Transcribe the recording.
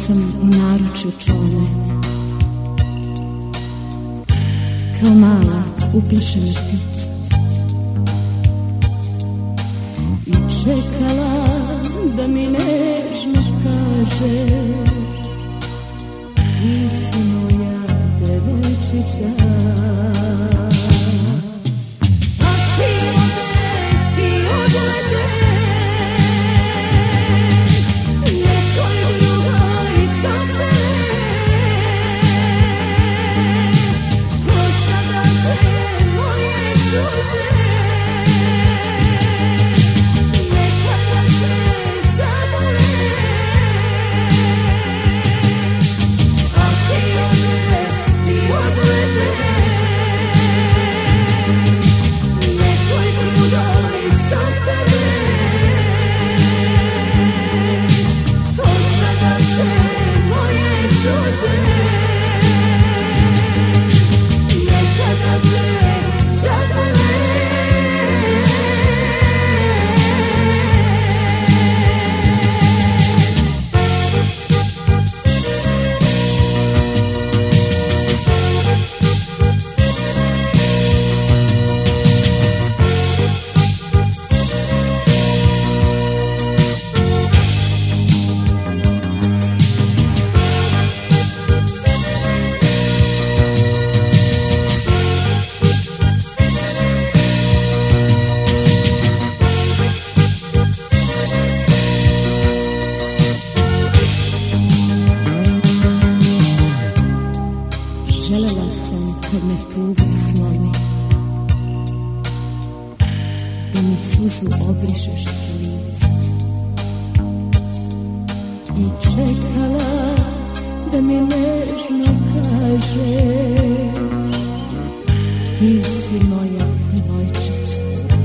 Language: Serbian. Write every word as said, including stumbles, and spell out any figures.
sam u naručju tvome, kao mala uplašena ptica, i čekala da mi nežno kažeš ti si moja devojčica. A ti ode, ti odlete nekoj drugoj sapere, ko sada će moje suze nekada te zabole. A ti ode, ti odlete nekoj drugoj sapere, ko sada će moje suze nekada te zabole. Želela sam kad me tuga slomi da mi suzu obrišeš s lica, i čekala da mi nežno kažeš ti si moja devojčica.